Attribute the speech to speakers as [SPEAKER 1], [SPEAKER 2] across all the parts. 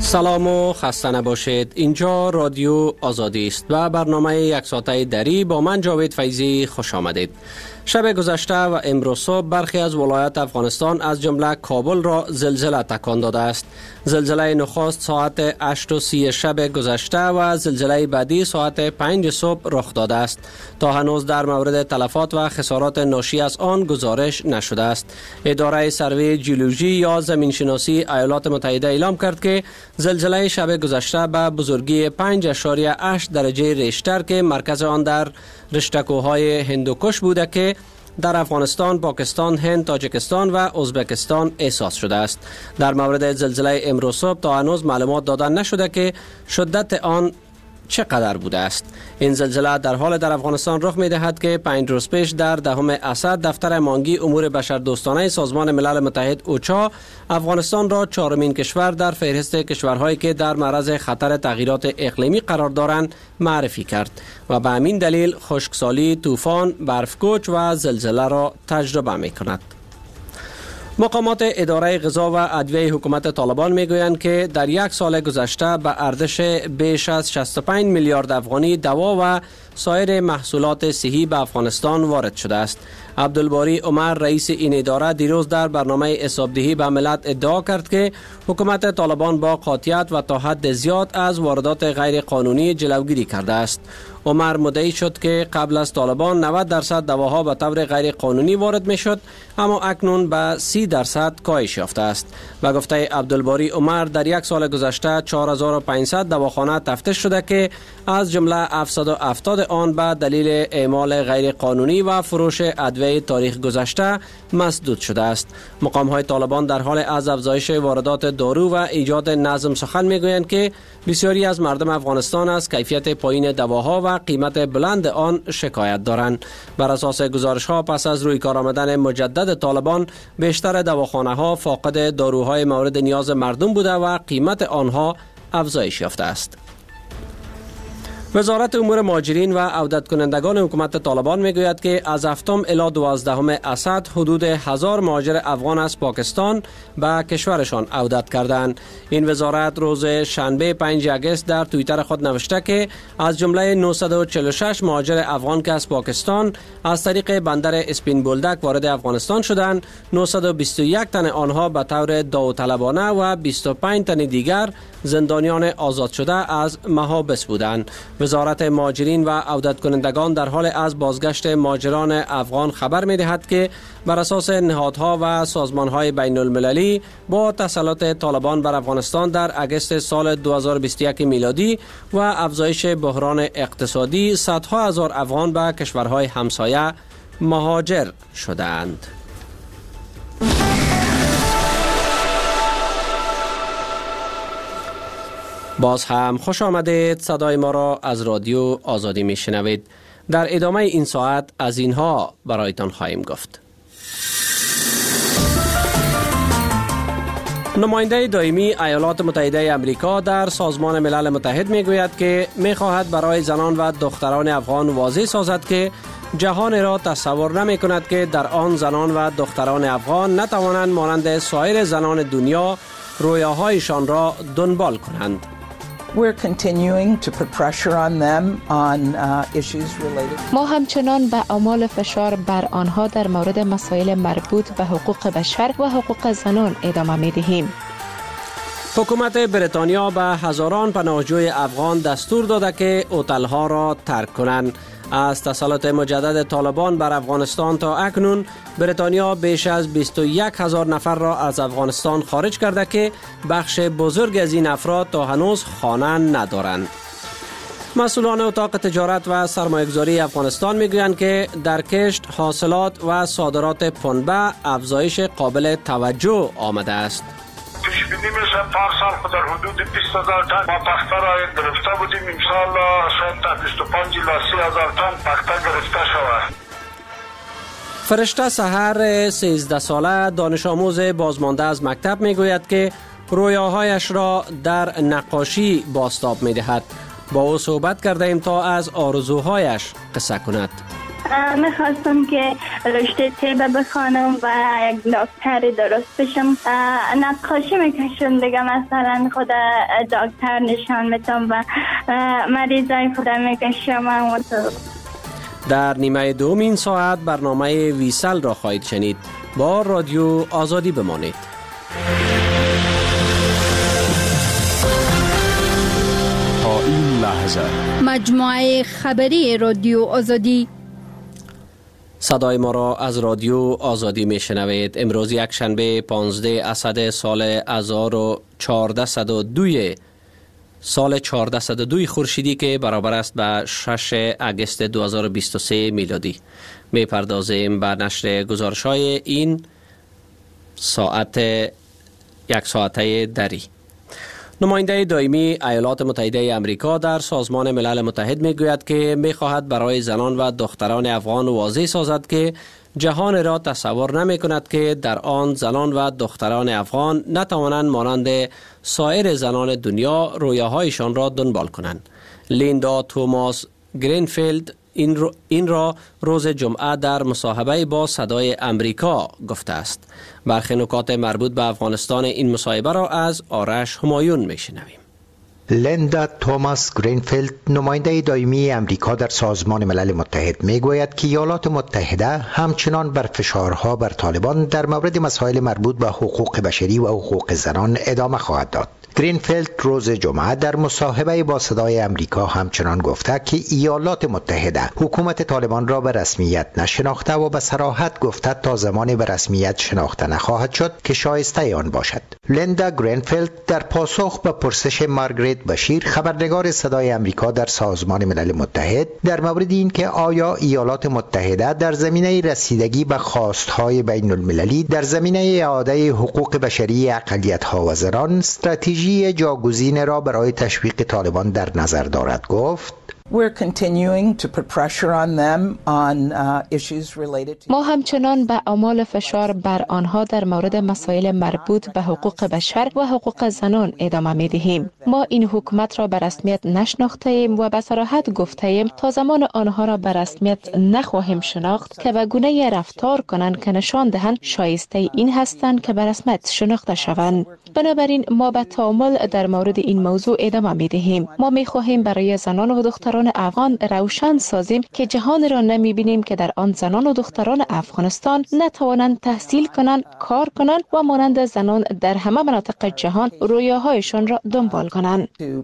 [SPEAKER 1] سلام و خسته نباشید. اینجا رادیو آزادی است و برنامه یک ساعته دری با من جاوید فیضی خوش آمدید. شب گذشته و امروز صبح برخی از ولایات افغانستان از جمله کابل را زلزله تکان داده است. زلزله نخست ساعت 8:30 شب گذشته و زلزله بعدی ساعت 5 صبح رخ داده است. تا هنوز در مورد تلفات و خسارات ناشی از آن گزارش نشده است. اداره سروی جیولوژی یا زمینشناسی ایالات متحده اعلام کرد که زلزله شب گذشته به بزرگی 5.8 درجه ریشتر که مرکز آن در رشته‌کوه‌های هندوکش بوده که در افغانستان، پاکستان، هند، تاجیکستان و ازبکستان احساس شده است. در مورد زلزله امروز صبح تا هنوز معلومات داده نشده که شدت آن چقدر بوده است. این زلزله در حال در افغانستان رخ می دهد که 5 روز پیش در 10 اسد دفتر مانگی امور بشردوستانه سازمان ملل متحد اوچا افغانستان را 4مین کشور در فهرست کشورهایی که در معرض خطر تغییرات اقلیمی قرار دارند معرفی کرد و به همین دلیل خشکسالی، طوفان، برفکوچ و زلزله را تجربه می کند. مقامات اداره غذا و ادویه حکومت طالبان میگویند که در یک سال گذشته به ارزش بیش از 65 میلیارد افغانی دوا و سایر محصولات صحی به افغانستان وارد شده است. عبدالباری عمر رئیس این اداره دیروز در برنامه حسابدهی به ملت ادعا کرد که حکومت طالبان با قاطعیت و تا حد زیاد از واردات غیر قانونی جلوگیری کرده است. عمر مدعی شد که قبل از طالبان 90% دواها به طور غیر قانونی وارد می شد، اما اکنون به 30% کاهش یافته است. به گفته عبدالباری عمر در یک سال گذشته 4500 دواخانه تفتیش شده که از جمله 770 آن به دلیل اعمال غیر قانونی و فروش ادویه تاریخ گذشته مسدود شده است. مقام های طالبان در حال از افزایش واردات دارو و ایجاد نظم سخن میگویند که بسیاری از مردم افغانستان از کیفیت پایین دواها و قیمت بلند آن شکایت دارند. بر اساس گزارش ها پس از روی کار آمدن مجدد طالبان بیشتر دواخانه ها فاقد داروهای مورد نیاز مردم بوده و قیمت آنها افزایش یافته است. وزارت امور مهاجرین و عودت کنندگان حکومت طالبان میگوید که از 7 الی 12 اسد حدود 1000 مهاجر افغان از پاکستان به کشورشان عودت کردند. این وزارت روز شنبه 5 اگست در توییتر خود نوشته که از جمله 946 مهاجر افغان که از پاکستان از طریق بندر اسپین بولدک وارد افغانستان شدند، 921 تن آنها به طور داوطلبانه و 25 تن دیگر زندانیان آزاد شده از محابس بودند. وزارت مهاجرین و عودت کنندگان در حال از بازگشت مهاجران افغان خبر می دهد که بر اساس نهادها و سازمانهای بین المللی با تسلط طالبان بر افغانستان در اگست سال 2021 میلادی و افزایش بحران اقتصادی صدها هزار افغان به کشورهای همسایه مهاجر شدند. باز هم خوش آمدید. صدای ما را از رادیو آزادی می شنوید. در ادامه این ساعت از اینها برایتان خواهیم گفت. نماینده دائمی ایالات متحده آمریکا در سازمان ملل متحد می گوید که می خواهد برای زنان و دختران افغان واضح سازد که جهان را تصور نمی کند که در آن زنان و دختران افغان نتوانند مانند سایر زنان دنیا رویاهایشان را دنبال کنند.
[SPEAKER 2] ما همچنان به اعمال فشار بر آنها در مورد مسائل مربوط به حقوق بشر و حقوق زنان ادامه می دهیم.
[SPEAKER 1] حکومت بریتانیا به هزاران پناهجوی افغان دستور داده که هتل‌ها را ترک کنند. از تسلط مجدد طالبان بر افغانستان تا اکنون بریتانیا بیش از 21,000 نفر را از افغانستان خارج کرده که بخش بزرگ از این افراد تا هنوز خانه ندارند. مسئولان اتاق تجارت و سرمایه‌گذاری افغانستان میگویند که در کشت، حاصلات و صادرات پنبه افزایش قابل توجه آمده است.
[SPEAKER 3] پیش بینی میشه پارسال در حدود 20,000 تن ما پخته را گرفته بودیم. امسال شاید تا 25 الی 30,000 تن پخته گرفته شود.
[SPEAKER 1] فرشته سحر 13 ساله دانش آموز بازمانده از مکتب میگوید که رویاهایش را در نقاشی بازتاب میدهد. با او صحبت کرده ایم تا از آرزوهایش قصه کند.
[SPEAKER 4] میخواستم که رشته طب بخوانم و یک دکتر درست بشم. نقاشی میکشم دیگه، مثلا خود دکتر نشان میتم و مریضای خود میکشم.
[SPEAKER 1] در نیمه دوم این ساعت برنامه ویسل را خواهید شنید. با رادیو آزادی بمانید.
[SPEAKER 5] تا این لحظه
[SPEAKER 6] مجموعه خبری رادیو آزادی.
[SPEAKER 1] صدای ما را از رادیو آزادی می شنوید. امروز یک شنبه 15 اسد سال 1402 سال 1402 خورشیدی که برابر است به 6 اگست 2023 میلادی. می پردازیم به نشر گزارش‌های این ساعت یک ساعته دری. نماینده دائمی ایالات متحده آمریکا در سازمان ملل متحد می گوید که می خواهد برای زنان و دختران افغان واضح سازد که جهان را تصور نمی کند که در آن زنان و دختران افغان نتوانند مانند سایر زنان دنیا رویاهایشان را دنبال کنند. لیندا توماس گرینفیلد این را روز جمعه در مصاحبه با صدای امریکا گفته است. برخی نکات مربوط به افغانستان این مصاحبه را از آرش همایون میشنویم.
[SPEAKER 7] لیندا توماس گرینفیلد نماینده دائمی امریکا در سازمان ملل متحد میگوید که ایالات متحده همچنان بر فشارها بر طالبان در مورد مسائل مربوط به حقوق بشری و حقوق زنان ادامه خواهد داد. گرینفیلد روز جمعه در مصاحبه با صدای امریکا همچنان گفته که ایالات متحده حکومت طالبان را به رسمیت نشناخته و به صراحت گفته تا زمانی به رسمیت شناخته نخواهد شد که شایسته آن باشد. لیندا گرینفیلد در پاسخ به پرسش مارگریت بشیر خبرنگار صدای امریکا در سازمان ملل متحد در مورد این که آیا ایالات متحده در زمینه رسیدگی به خواستهای بین المللی در زمینه اعاده حقوق بشری اقلیت‌ها و زنان استراتژی جاگزین را برای تشویق طالبان در نظر دارد گفت:
[SPEAKER 2] ما همچنان به اعمال فشار بر آنها در مورد مسائل مربوط به حقوق بشر و حقوق زنان ادامه می دهیم. ما این حکومت را به رسمیت نشناخته ایم و به صراحت گفته ایم تا زمان آنها را به رسمیت نخواهیم شناخت که به گونه رفتار کنند که نشان دهند شایسته این هستند که به رسمیت شناخته شوند. بنابراین ما به تأمل در مورد این موضوع ادامه می دهیم. ما می خواهیم برای زنان و دختران افغان روشن سازیم که جهان را نمی بینیم که در آن زنان و دختران افغانستان نتوانند تحصیل کنند، کار کنند و مانند زنان در همه مناطق جهان رویاهایشان را دنبال کنند.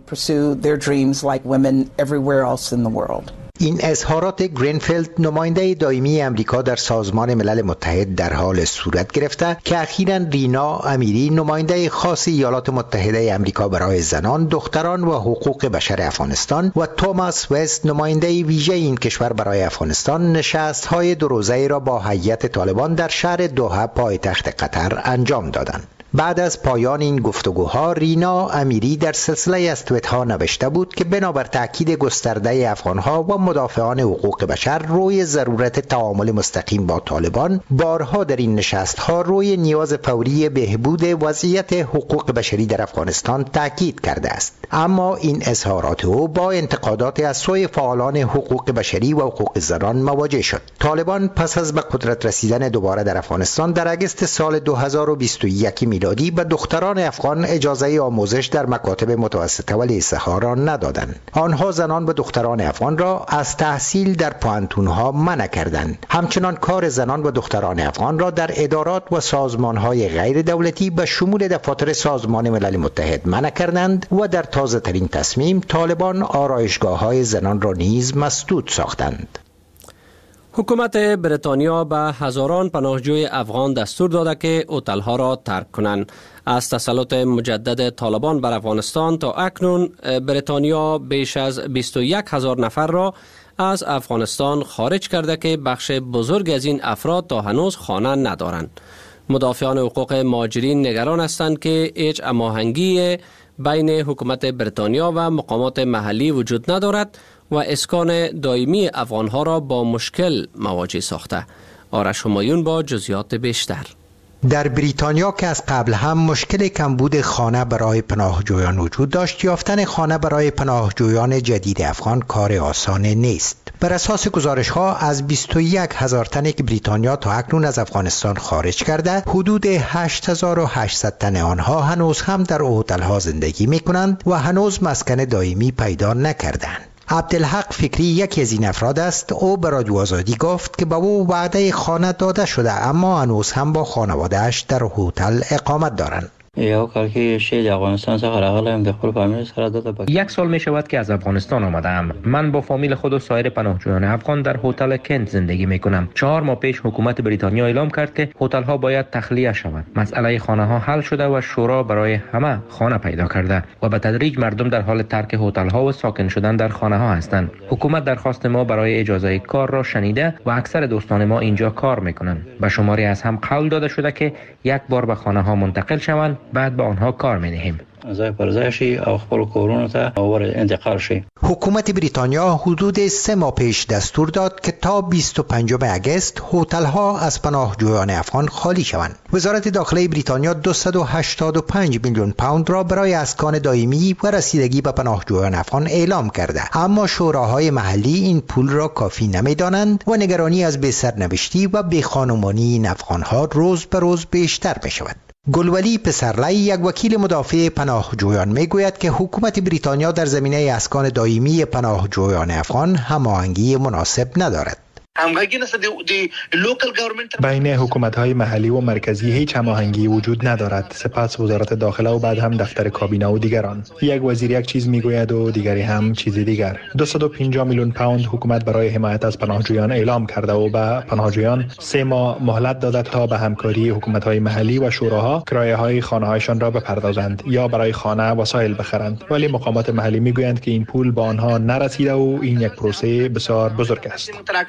[SPEAKER 7] این اظهارات گرینفیلد نماینده دائمی امریکا در سازمان ملل متحد در حال صورت گرفته که اخیراً رینا امیری نماینده خاص ایالات متحده امریکا برای زنان، دختران و حقوق بشر افغانستان و توماس وست نماینده ویژه این کشور برای افغانستان نشست‌های دو روزه‌ای را با هیئت طالبان در شهر دوحه پایتخت قطر انجام دادند. بعد از پایان این گفتگوها رینا امیری در سلسله از توییت‌ها نوشته بود که بنابر تاکید گسترده افغان‌ها و مدافعان حقوق بشر روی ضرورت تعامل مستقیم با طالبان، بارها در این نشست‌ها روی نیاز فوری بهبود وضعیت حقوق بشری در افغانستان تاکید کرده است. اما این اظهارات او با انتقادات از سوی فعالان حقوق بشری و حقوق زنان مواجه شد. طالبان پس از به قدرت رسیدن دوباره در افغانستان در اگست سال 2021 میلادی به دختران افغان اجازه آموزش در مکاتب متوسطه و لیسه ها را ندادند. آنها زنان و دختران افغان را از تحصیل در پوهنتون‌ها منع کردند. همچنان کار زنان و دختران افغان را در ادارات و سازمان‌های غیر دولتی به شمول دفاتر سازمان ملل متحد منع کردند و در تازه‌ترین تصمیم طالبان آرایشگاه‌های زنان را نیز مسدود ساختند.
[SPEAKER 1] حکومت بریتانیا به هزاران پناهجوی افغان دستور داده که هتل‌ها را ترک کنند. از تسلط مجدد طالبان بر افغانستان تا اکنون بریتانیا بیش از 21,000 نفر را از افغانستان خارج کرده که بخش بزرگ از این افراد تا هنوز خانه ندارند. مدافعان حقوق مهاجرین نگران هستند که هیچ هماهنگی بین حکومت بریتانیا و مقامات محلی وجود ندارد و اسکان دائمی افغانها را با مشکل مواجه ساخته. آرش همایون با جزئیات بیشتر.
[SPEAKER 7] در بریتانیا که از قبل هم مشکل کمبود خانه برای پناهجویان وجود داشت، یافتن خانه برای پناهجویان جدید افغان کار آسان نیست. بر اساس گزارش‌ها از 21,000 تنی که بریتانیا تا اکنون از افغانستان خارج کرده، حدود 8,800 تن آنها هنوز هم در هتل‌ها زندگی می‌کنند و هنوز مسکن دائمی پیدا نکردند. عبدالحق فکری یکی از این افراد است. او به رادیو آزادی گفت که به او وعده خانه داده شده، اما هنوز هم با خانواده‌اش در هتل اقامت دارند.
[SPEAKER 8] یو کال که شهر افغانستان څخه راغلم د خپل فامیل سره دلته.
[SPEAKER 9] 1 سال می شود که از افغانستان آمدم. من با فامیل خود و سایر پناهجویان افغان در هتل کنت زندگی می کنم. 4 ماه پیش حکومت بریتانیا اعلام کرد که هتل ها باید تخلیه شوند. مسئله خانه ها حل شده و شورا برای همه خانه پیدا کرده و به تدریج مردم در حال ترک هتل ها و ساکن شدن در خانه ها هستند. حکومت درخواست ما برای اجازه کار را شنیده و اکثر دوستان ما اینجا کار می کنند. به شماری از هم قول داده شده که یک بار به خانه ها منتقل شوند، بعد به آنها کار می‌دهیم.
[SPEAKER 8] ځای پر ځای شي او خپل کورونو ته انتقال شي.
[SPEAKER 7] حکومت بریتانیا حدود 3 ماه پیش دستور داد که تا 25 اگست هتل‌ها از پناهجویان افغان خالی شوند. وزارت داخله بریتانیا 285 میلیون پوند را برای اسکان دائمی و رسیدگی به پناهجویان افغان اعلام کرده، اما شوراهای محلی این پول را کافی نمی‌دانند و نگرانی از بی‌سرنوشتی و بی‌خانمانی این افغان‌ها روز به روز بیشتر می‌شود. گلولی پسرلی، یک وکیل مدافع پناهجویان، میگوید که حکومت بریتانیا در زمینه اسکان دائمی پناهجویان افغان هماهنگی مناسب ندارد.
[SPEAKER 10] بین حکومت‌های محلی و مرکزی هیچ هماهنگی وجود ندارد. سپس وزارت داخله و بعد هم دفتر کابینه و دیگران. یک وزیر یک چیز میگوید و دیگری هم چیز دیگر. 250 میلیون پوند حکومت برای حمایت از پناهجویان اعلام کرده و به پناهجویان 3 ماه مهلت داده تا به همکاری حکومت‌های محلی و شوراها کرایه‌های خانه‌هایشان را بپردازند یا برای خانه وسایل بخرند. ولی مقامات محلی میگویند که این پول به آنها نرسیده و این یک پروسه بسیار بزرگ است.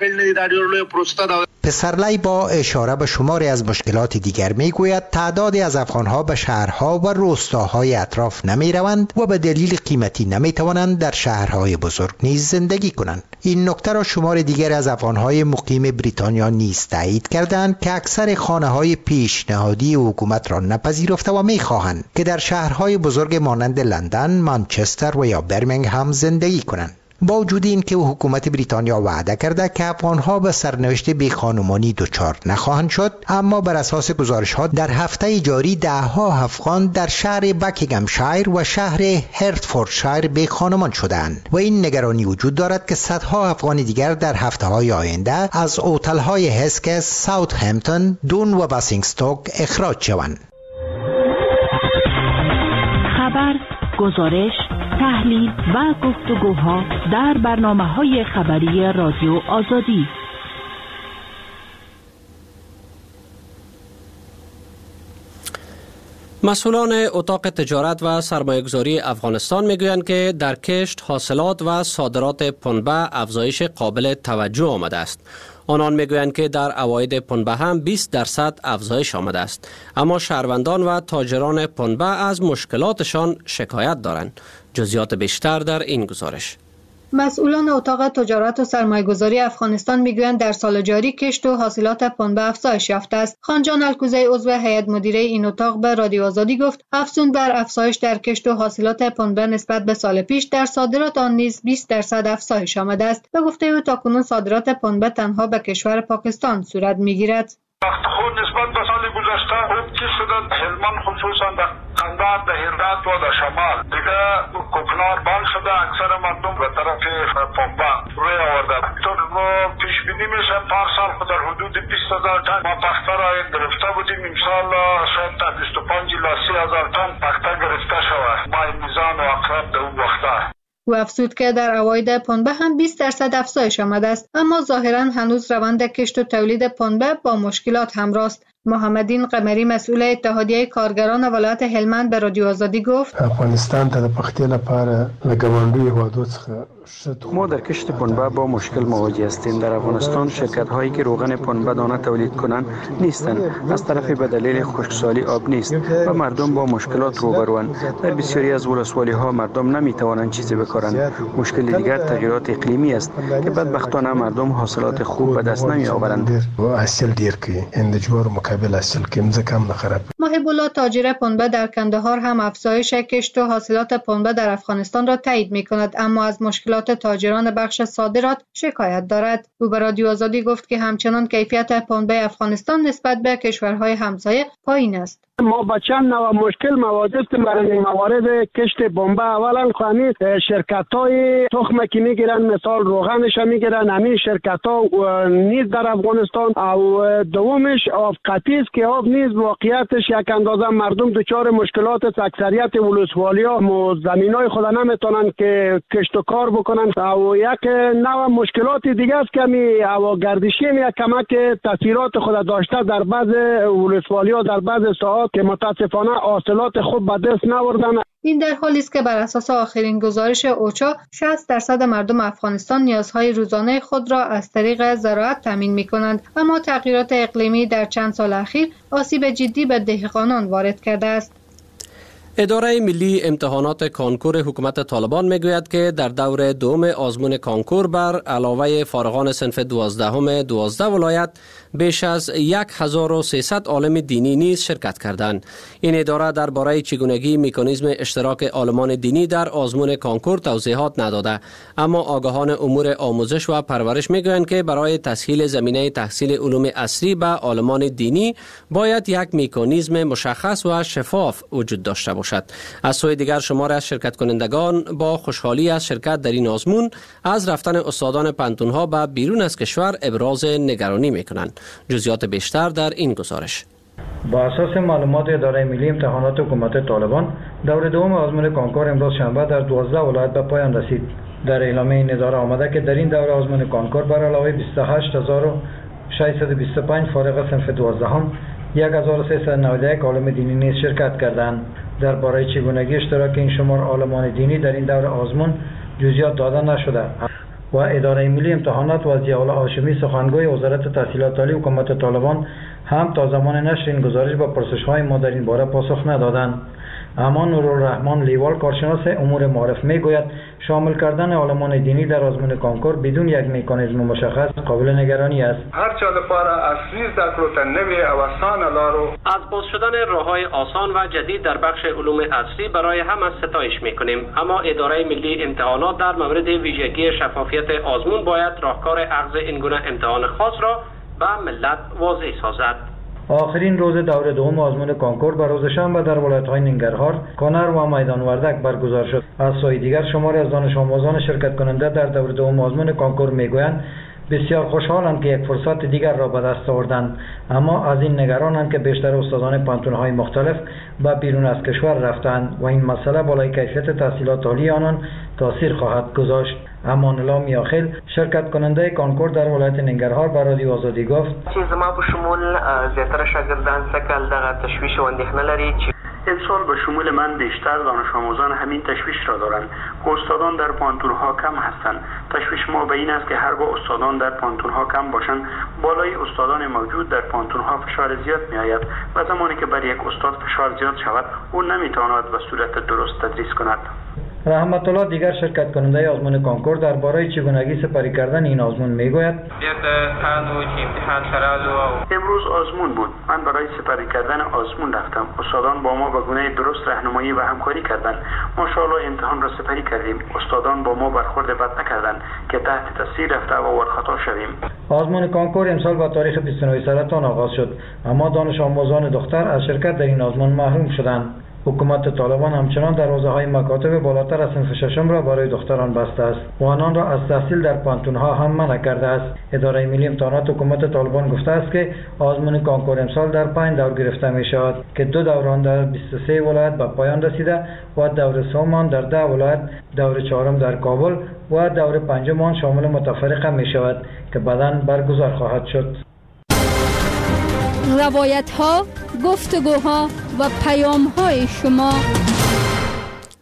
[SPEAKER 7] پسرلی با اشاره به شماری از مشکلات دیگر میگوید تعدادی از افغانها به شهرها و روستاهای اطراف نمی روند و به دلیل قیمتی نمی توانند در شهرهای بزرگ نیز زندگی کنند. این نکته را شمار دیگر از افغانهای مقیم بریتانیا نیز تایید کردند که اکثر خانه‌های پیشنهادی حکومت را نپذیرفته و می‌خواهند که در شهرهای بزرگ مانند لندن، منچستر و یا برمنگهم زندگی کنند. با وجود این که حکومت بریتانیا وعده کرده که افغانها به سرنوشت بیخانمانی دچار نخواهند شد، اما بر اساس گزارش‌ها در هفته جاری 10 افغان در شهر بکینگمشایر و شهر هرتفوردشایر بیخانمان شدند و این نگرانی وجود دارد که صدها افغان دیگر در هفته‌های آینده از هتل‌های هسکس، ساوثهمپتون، دون و باسینگستوک اخراج شوند.
[SPEAKER 11] خبر، گزارش، تحلیل و گفتگوها در برنامه‌های خبری رادیو آزادی.
[SPEAKER 1] مسئولان اتاق تجارت و سرمایه‌گذاری افغانستان میگویند که در کشت، حاصلات و صادرات پنبه افزایش قابل توجه آمده است. آنان میگویند که در عواید پنبه هم 20% افزایش آمده است، اما شهروندان و تاجران پنبه از مشکلاتشان شکایت دارند. جزئیات بیشتر در این گزارش.
[SPEAKER 12] مسئولان اتاق تجارت و سرمایه‌گذاری افغانستان میگویند در سال جاری کشت و حاصلات پنبه افزایش یافته است. خانجان الکوزی عضو هیئت مدیره این اتاق به رادیو آزادی گفت افزون بر افزایش در کشت و حاصلات پنبه نسبت به سال پیش، در صادرات آن نیز 20% افزایش آمده است. به گفته او تاکنون صادرات پنبه تنها به کشور پاکستان صورت میگیرد.
[SPEAKER 3] خود نسبت به سال گذشته خوب چیز شده، هلمند خصوصا در قندهار، در هرات و در شمال دیگه کوکنار بال شده، اکثر مردم به طرف پنبه روی آورده. طور پیش بینی میشه پارسال خود در حدود 20,000 تن ما پخته را گرفته بودیم. امسال شاید تا 25 الی 30,000 تن پخته گرفته شود. ما میزان و اقرب در اون وقته.
[SPEAKER 12] و افزود که در عواید پنبه هم 20% افزایش آمده است، اما ظاهراً هنوز روند کشت و تولید پنبه با مشکلات همراه است. محمدین قمری مسئول اتحادیه کارگران ولایت هلمند به رادیو آزادی گفت
[SPEAKER 13] افغانستان ته د پختې لپاره له ګاونډیو هیوادو څخه
[SPEAKER 14] ما در کشت پنبه با مشکل مواجه هستیم. در افغانستان شرکت هایی که روغن پنبه دانه تولید کنند نیستند. از طرفی به دلیل خشکسالی آب نیست و مردم با مشکلات روبروند. در بسیاری از ولسوالی ها مردم نمی توانند چیزی بکارند. مشکل دیگر تغییرات اقلیمی است که بدبختانه مردم حاصلات خوب به دست نمی آورند.
[SPEAKER 13] حاصل ډیر کوي اند جوړ مکمل قبل است که امضا کم نخرد.
[SPEAKER 12] محب الله تاجر پنبه در کندهار هم افزایش کشت و حاصلات پنبه در افغانستان را تایید می‌کند، اما از مشکلات تاجران بخش صادرات شکایت دارد. او به رادیو آزادی گفت که همچنان کیفیت پنبه افغانستان نسبت به کشورهای همسایه پایین است.
[SPEAKER 15] ما با چند نوع مشکل مواجهیم برای موارد کشت پنبه. اولا خامی شرکت‌های تخم که میگیرن، مثال روغنش میگیرن، همین شرکت‌ها نیز در افغانستان. او دومش آب قطعی است که آب نیز واقعیتش یک اندازه مردم دچار مشکلات است. اکثریت ولسوالی‌ها زمینای خود نمیتونن که کشت و کار بکنن. او یک نوع مشکلات دیگه است که می هوا گردشی یک کمک تاثیرات خود داشته در بعض ولسوالی‌ها در بعض ساعات که متاسفانه حاصلات خوب به دست نوردن.
[SPEAKER 12] این در حالی است که بر اساس آخرین گزارش اوچا 60% مردم افغانستان نیازهای روزانه خود را از طریق زراعت تامین می‌کنند، اما تغییرات اقلیمی در چند سال اخیر آسیب جدی به دهقانان وارد کرده است.
[SPEAKER 1] اداره ملی امتحانات کانکور حکومت طالبان میگوید که در دور دوم آزمون کانکور بر علاوه فارغان صنف 12 ولایت بیش از 1300 عالم دینی نیز شرکت کردند. این اداره درباره چگونگی مکانیزم اشتراک عالمان دینی در آزمون کانکور توضیحات نداده، اما آگاهان امور آموزش و پرورش میگویند که برای تسهیل زمینه تحصیل علوم عصری به عالمان دینی باید یک مکانیزم مشخص و شفاف وجود داشته باشد. از سوی دیگر شمار از شرکت کنندگان با خوشحالی از شرکت در این آزمون از رفتن استادان پانتون‌ها به بیرون از کشور ابراز نگرانی می‌کنند. جزئیات بیشتر در این گزارش.
[SPEAKER 16] با اساس معلومات اداره ملی امتحانات حکومت طالبان، دور دوم آزمون کانکور امروز شنبه در 12 ولایت به پایان رسید. در اعلامیه این اداره آمده که در این دوره آزمون کانکور بر علاوه 28625 فارغ صنف 12 1391 عالم دینی نیز شرکت کردند. درباره چگونگی اشتراک این شمار عالمان دینی در این دوره آزمون جزئیات داده نشده و اداره ملی امتحانات و ضیاءالله هاشمی سخنگوی وزارت تحصیلات عالی حکومت طالبان هم تا زمان نشر این گزارش به پرسش‌های ما در این باره پاسخ ندادند. اما نورالرحمن لیوال کارشناس امور معارف میگوید شامل کردن عالمان دینی در آزمون کانکور بدون یک مکانیزم مشخص قابل نگرانی است.
[SPEAKER 3] هرچه لپاره اصلی ذکر نوی و آسان لارو
[SPEAKER 1] از باز شدن راه‌های آسان و جدید در بخش علوم عصری برای همه ستایش میکنیم، اما اداره ملی امتحانات در مورد ویژگی شفافیت آزمون باید راهکار اخذ این گونه امتحان خاص را به ملت واضح سازد.
[SPEAKER 16] آخرین روز دوره دوم آزمون کانکور به روز شنبه در ولایت‌های ننگرهار، کانر و میدان وردک برگزار شد. از سوی دیگر شماری از دانش آموزان شرکت کننده در دوره دوم آزمون کانکور میگویند بسیار خوشحالند که یک فرصت دیگر را به دست آوردند، اما از این نگرانند که بیشتر استادان پانتون‌های مختلف به بیرون از کشور رفتند و این مسئله بالای کیفیت تحصیلات عالی آنان تاثیر خواهد گذاشت. امان الله میاخیل شرکت کننده کانکور در ولایت ننگرهار به رادیو آزادی گفت
[SPEAKER 17] زما په شمول زیاتره شاگردان سکل دغه تشویش و اندېښنه لري چې
[SPEAKER 14] امسال به شمول من بیشتر دانش آموزان همین تشویش را دارند که استادان در پانتون‌ها کم هستند. تشویش ما به این است که هرگاه استادان در پانتون‌ها کم باشند، بالای استادان موجود در پانتون‌ها فشار زیاد می‌آید و زمانی که بر یک استاد فشار زیاد شود، او نمی‌تواند به صورت درست تدریس کند.
[SPEAKER 16] رحمت الله دیگر شرکت کننده آزمون کانکور درباره چگونگی سپری کردن این آزمون میگوید
[SPEAKER 14] امروز آزمون بود. من برای سپری کردن آزمون رفتم. استادان با ما به گونه درست راهنمایی و همکاری کردند. ماشاءالله امتحان را سپری کردیم. استادان با ما برخورد بد نکردند که تحت تاثیر رفته و ورخطا شویم.
[SPEAKER 16] آزمون کانکور امسال با تاریخ 29 سرطان آغاز شد، اما دانش آموزان دختر از شرکت در این آزمون محروم شدند. حکومت طالبان همچنان دروازه‌های مکاتب بالاتر از صنف ششم را برای دختران بسته است و آنان را از تحصیل در پانتون‌ها هم منع کرده است. اداره ملی امتحانات حکومت طالبان گفته است که آزمون کانکور امسال در 5 دور گرفته می شود که 2 دوران در 23 ولایت به پایان رسیده و دور سوم در 10 ولایت، دور چهارم در کابل و دور پنجم شامل متفرقه می شود که بعداً برگزار خواهد شد.
[SPEAKER 6] روایت ها، گفتگوها و پیام های شما.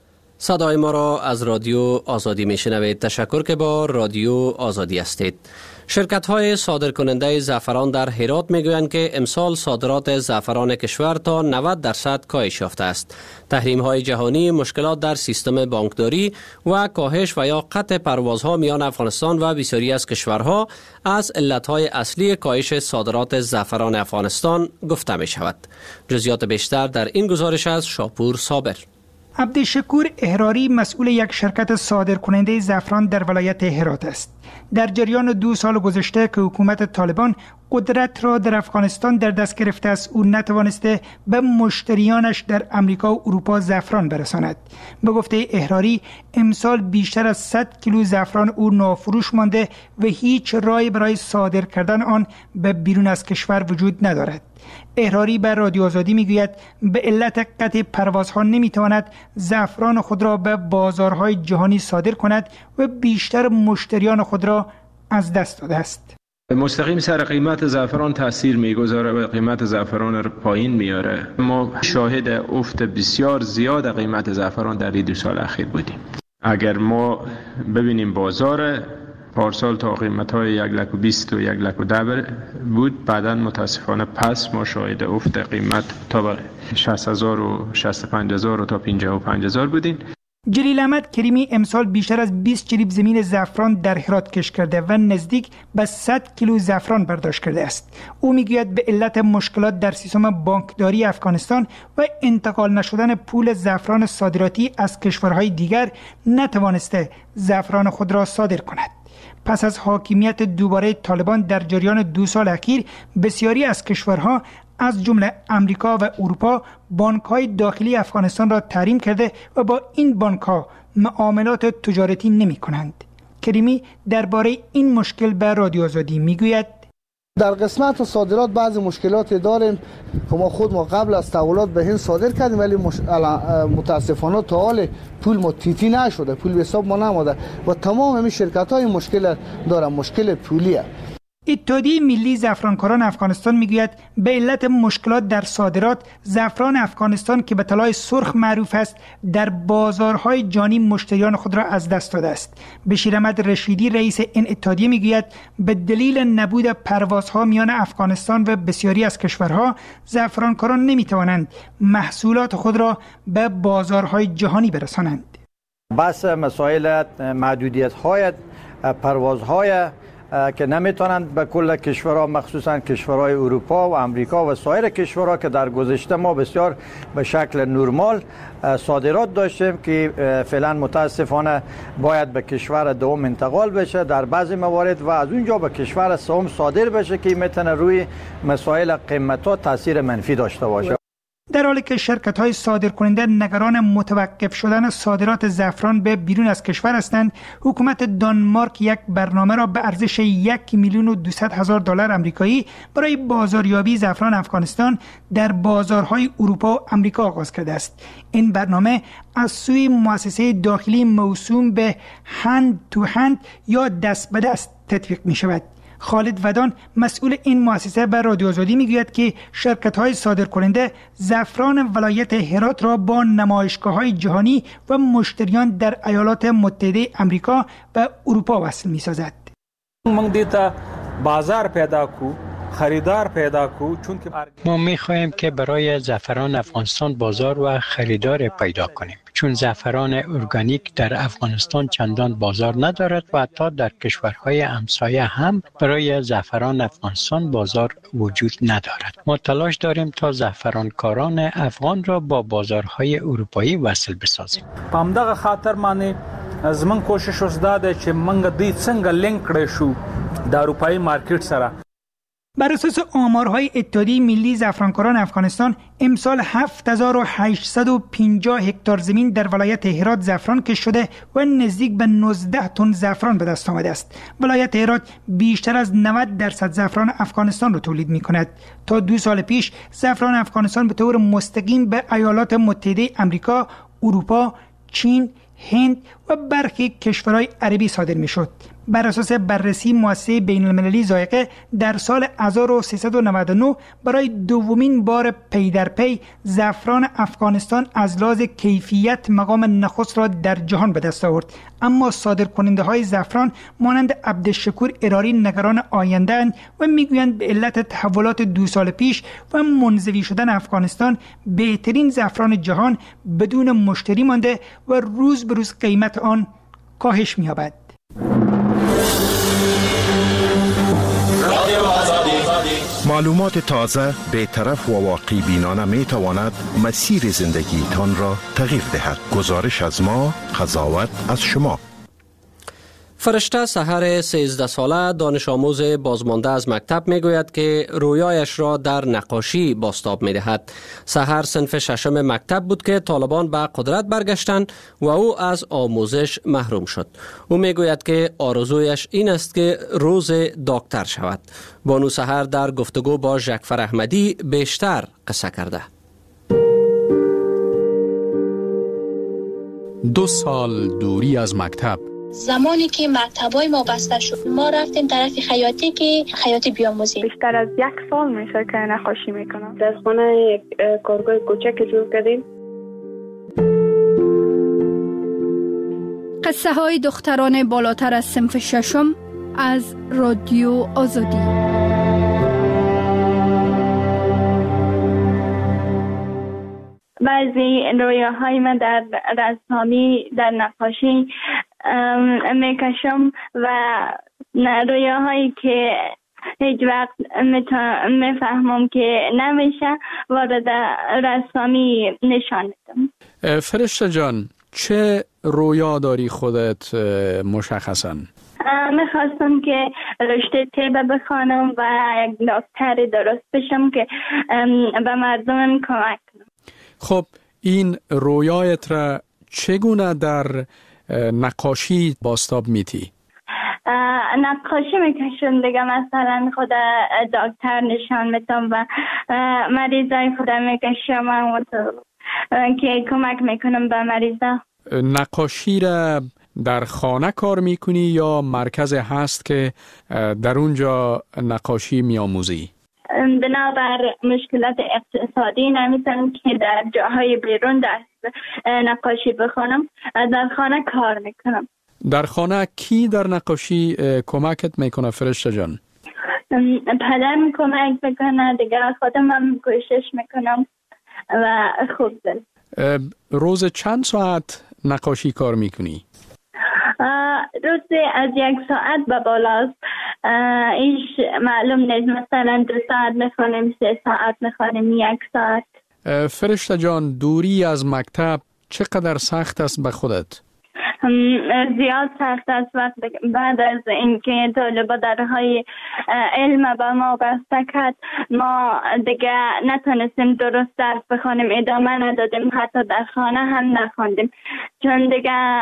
[SPEAKER 1] صدای ما را از رادیو آزادی میشنوید. تشکر که با رادیو آزادی هستید. شرکت‌های صادرکننده زعفران در هرات میگویند که امسال صادرات زعفران کشور تا 90% کاهش یافته است. تحریم‌های جهانی، مشکلات در سیستم بانکداری و کاهش و یا قطع پروازها میان افغانستان و بسیاری از کشورها از علت‌های اصلی کاهش صادرات زعفران افغانستان گفته می شود. جزئیات بیشتر در این گزارش از شاپور صابر.
[SPEAKER 18] عبدالشکور احراری مسئول یک شرکت صادرکننده زعفران در ولایت هرات است. در جریان 2 سال گذشته که حکومت طالبان قدرت را در افغانستان در دست گرفته است، او نتوانسته به مشتریانش در امریکا و اروپا زعفران برساند. به گفته احراری امسال بیشتر از 100 کیلو زعفران او نافروش مانده و هیچ راهی برای صادر کردن آن به بیرون از کشور وجود ندارد. احراری بر رادیو آزادی میگوید به علت قطع پروازها نمیتواند زعفران خود را به بازارهای جهانی صادر کند و بیشتر مشتریان خود را از دست داده است.
[SPEAKER 19] مستقیم سر قیمت زعفران تاثیر میگذاره و قیمت زعفران را پایین میاره. ما شاهد افت بسیار زیاد قیمت زعفران در 2 سال اخیر بودیم. اگر ما ببینیم بازار پارسال تا قیمت‌های 120 و 110 بود، بعداً متاسفانه پس ما شاهد افت قیمت تا 60,000 و 65,000 و تا 55,000 بودیم.
[SPEAKER 18] جلیل احمد کریمی امسال بیشتر از 20 جریب زمین زعفران در هرات کشت کرده و نزدیک به 100 کیلو زعفران برداشت کرده است. او میگوید به علت مشکلات در سیستم بانکداری افغانستان و انتقال نشدن پول زعفران صادراتی از کشورهای دیگر نتوانسته زعفران خود را صادر کند. پس از حاکمیت دوباره طالبان در جریان 2 سال اخیر، بسیاری از کشورها از جمله امریکا و اروپا بانک‌های داخلی افغانستان را تحریم کرده و با این بانک‌ها معاملات تجارتی نمی‌کنند. کریمی درباره این مشکل به رادیو آزادی میگوید:
[SPEAKER 20] در قسمت صادرات بعضی مشکلات داریم که ما قبل از تحولات به هند صادر کردیم، ولی متاسفانه تا حال پول ما تیتی نشده، پول به حساب ما نماده و تمام همین شرکت‌های مشکل دارن، مشکل پولیه.
[SPEAKER 18] اتحادیه ملی زعفرانکاران افغانستان میگوید به علت مشکلات در صادرات، زعفران افغانستان که به طلای سرخ معروف است در بازارهای جهانی مشتریان خود را از دست داده است. بشیر احمد رشیدی رئیس این اتحادیه میگوید به دلیل نبود پروازها میان افغانستان و بسیاری از کشورها، زعفرانکاران نمیتوانند محصولات خود را به بازارهای جهانی برسانند.
[SPEAKER 21] بس مسائل محدودیت‌های پروازهای که نمیتونند به کل کشورها، مخصوصا کشورهای اروپا و امریکا و سایر کشورها که در گذشته ما بسیار به شکل نرمال صادرات داشتیم که فعلا متاسفانه باید به کشور دوم انتقال بشه در بعضی موارد و از اونجا به کشور سوم صادر بشه که میتونه روی مسائل قیمت‌ها تاثیر منفی داشته باشه.
[SPEAKER 18] در حالی که شرکت‌های صادرکننده نگران متوقف شدن صادرات زعفران به بیرون از کشور هستند، حکومت دانمارک یک برنامه را به ارزش 1,200,000 آمریکایی برای بازاریابی زعفران افغانستان در بازارهای اروپا و آمریکا آغاز کرده است. این برنامه از سوی مؤسسه داخلی موسوم به هند تو هند یا دست به دست تطبیق می شود. خالد ودان مسئول این مؤسسه به رادیو آزادی میگوید که شرکت‌های صادرکننده زعفران ولایت هرات را با نمایشگاه‌های جهانی و مشتریان در ایالات متحده آمریکا و اروپا وصل می‌سازد.
[SPEAKER 22] من دیتا بازار پیدا کو، خریدار پیدا کو، چون که
[SPEAKER 23] ما می‌خواهیم که برای زعفران افغانستان بازار و خریدار پیدا کنیم، چون زعفران ارگانیک در افغانستان چندان بازار ندارد و حتی در کشورهای همسایه هم برای زعفران افغانستان بازار وجود ندارد. ما تلاش داریم تا زعفرانکاران افغان را با بازارهای اروپایی وصل بسازیم.
[SPEAKER 22] په همدغه خاطر باندې زموږ کوشش اوس دا دی چې موږ دوی څنګه لینک کړی شو د اروپایي مارکیټ سره.
[SPEAKER 18] بر اساس آمارهای اتحادیه ملی زعفرانکاران افغانستان، امسال 7850 هکتار زمین در ولایت هرات زعفران کشت شده و نزدیک به 19 تن زعفران به دست آمده است. ولایت هرات بیشتر از 90% زعفران افغانستان را تولید می کند. تا 2 سال پیش زعفران افغانستان به طور مستقیم به ایالات متحده آمریکا، اروپا، چین، هند و برخی کشورهای عربی صادر می شد. بر اساس بررسی مؤسسه بین المللی ذائقه در سال 1399 برای دومین بار پی در پی زعفران افغانستان از لحاظ کیفیت مقام نخست را در جهان به دست آورد. اما صادرکننده های زعفران مانند عبدالشکور اراری نگران آینده اند و میگویند به علت تحولات 2 سال پیش و منزوی شدن افغانستان بهترین زعفران جهان بدون مشتری مانده و روز به روز قیمت آن کاهش می‌یابد.
[SPEAKER 2] معلومات تازه، بی‌طرف و واقعی بینانه می تواند مسیر زندگی تان را تغییر دهد. گزارش از ما، قضاوت از شما.
[SPEAKER 1] فرشته سحر 13 ساله دانش آموز بازمانده از مکتب می گوید که رویایش را در نقاشی بازتاب می دهد. سحر صنف 6 مکتب بود که طالبان به قدرت برگشتند و او از آموزش محروم شد. او می گوید که آرزویش این است که روز دکتر شود. بانو سحر در گفتگو با ژکفر احمدی بیشتر قصه کرده.
[SPEAKER 4] 2 سال دوری از مکتب.
[SPEAKER 5] زمانی که مکتبای ما بسته شد ما رفتیم طرف خیاطی که خیاطی بیاموزیم.
[SPEAKER 24] بیشتر از 1 سال میشه که نقاشی میکنم.
[SPEAKER 25] در خانه یک کارگاه کوچک جور کردیم.
[SPEAKER 6] قصه های دختران بالاتر از صنف 6 از رادیو آزادی.
[SPEAKER 24] بعضی رویاهای من در رسامی در نقاشی میکشم و رویاهایی که هیچ وقت میفهمم که نمیشه وارد رسامی نشان میدم.
[SPEAKER 4] فرشته جان، چه رویا داری خودت مشخصاً؟
[SPEAKER 24] میخواستم که رشته طب بخوانم و یک دکتر درست بشم که به مردم کمک کنم.
[SPEAKER 4] خب این رویایت را چگونه در نقاشی بازتاب میتی؟
[SPEAKER 24] نقاشی میکشم دیگه، مثلا خود دکتر نشان میدم و مریضای خودم میکشم که کمک میکنم به مریضا.
[SPEAKER 4] نقاشی را در خانه کار میکنی یا مرکز هست که در اونجا نقاشی میآموزی؟
[SPEAKER 24] بنابر مشکلات اقتصادی نمیتونم که در جاهای بیرون درس نقاشی بخونم، در خانه کار میکنم.
[SPEAKER 4] در خانه کی در نقاشی کمکت میکنه فرشته جان؟
[SPEAKER 24] پدرم کمک میکنه دیگه، خودم هم کوشش میکنم و خوب دارم.
[SPEAKER 4] روز چند ساعت نقاشی کار میکنی؟
[SPEAKER 24] روزی از 1 ساعت به بالاست، ایش معلوم نیست، مثلا 2 ساعت میخوانیم، 3 ساعت میخوانیم، 1 ساعت.
[SPEAKER 4] فرشته جان، دوری از مکتب چقدر سخت است به خودت؟
[SPEAKER 24] زیاد سخت است. وقت بعد از اینکه طالبا درهای علم به ما بسته کرد ما دیگه نتونستیم درست درس بخونیم، ادامه ندادیم، حتی در خانه هم نخوندیم چون دیگه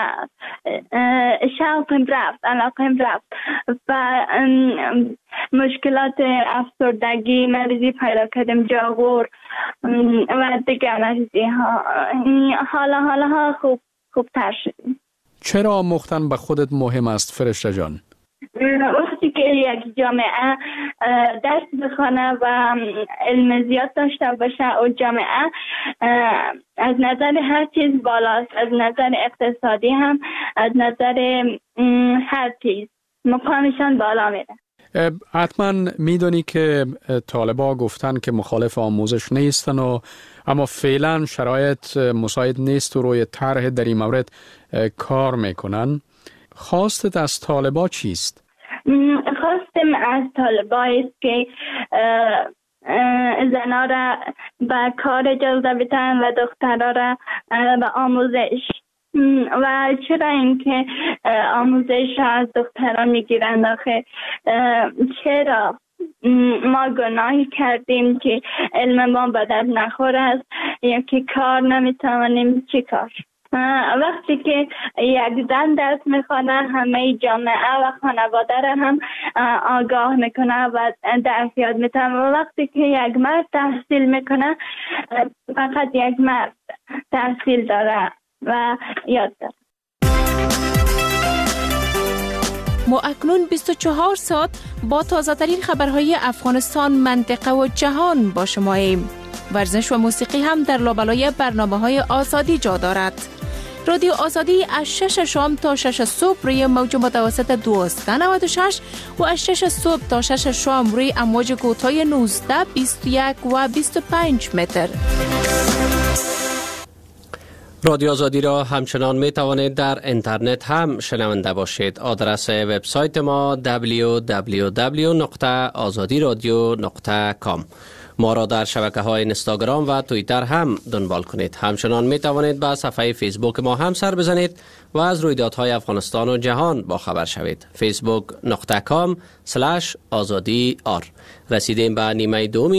[SPEAKER 24] شوقم رفت، علاقم رفت و مشکلات افسردگی مریضی پیدا کردیم، جاغور و دیگه مریضی ها، حالا خوبتر شدیم.
[SPEAKER 4] چرا مختن به خودت مهم است فرشته جان؟
[SPEAKER 24] وقتی که یک جامعه درس بخونه و علم زیاد داشته باشه و جامعه از نظر هر چیز بالاست، از نظر اقتصادی هم، از نظر هر چیز مقامشان بالا میره.
[SPEAKER 4] حتما میدونی که طالبا گفتن که مخالف آموزش نیستن اما فعلا شرایط مساعد نیست و روی طرح در این مورد کار میکنن. خواستت از طالبا چیست؟
[SPEAKER 24] خواستم از طالبا است که زنها را به کار اجازه بدن و دخترها را به آموزش. و چرا اینکه آموزش از دختران میگیرند؟ آخه چرا ما گناهی کردیم که علم ما به درد نخور است یا که کار نمیتوانیم؟ چی کار؟ وقتی که یک زن درس میخوانه همه جامعه و خانواده را هم آگاه میکنه و درس یاد میتونه. وقتی که یک مرد تحصیل میکنه فقط یک مرد تحصیل داره و یاد داره.
[SPEAKER 7] ما اکنون 24 ساعت با تازه ترین خبرهای افغانستان، منطقه و جهان با شماییم. ورزش و موسیقی هم در لابلای برنامه‌های آزادی جا دارد. رادیو آزادی از 6 شام تا 6 صبح روی موج متوسط 1296 و از 6 صبح تا 6 شام روی امواج کوتاه 19، 21 و 25 متر.
[SPEAKER 1] رادیو آزادی را همچنان می توانید در اینترنت هم شنونده باشید. آدرس وبسایت ما www.azadiradio.com. ما را در شبکه‌های اینستاگرام و توییتر هم دنبال کنید. همچنان می توانید به صفحه فیسبوک ما هم سر بزنید و از رویدادهای افغانستان و جهان با خبر شوید. facebook.com/azadi_r. رسیدیم به نیمه دوم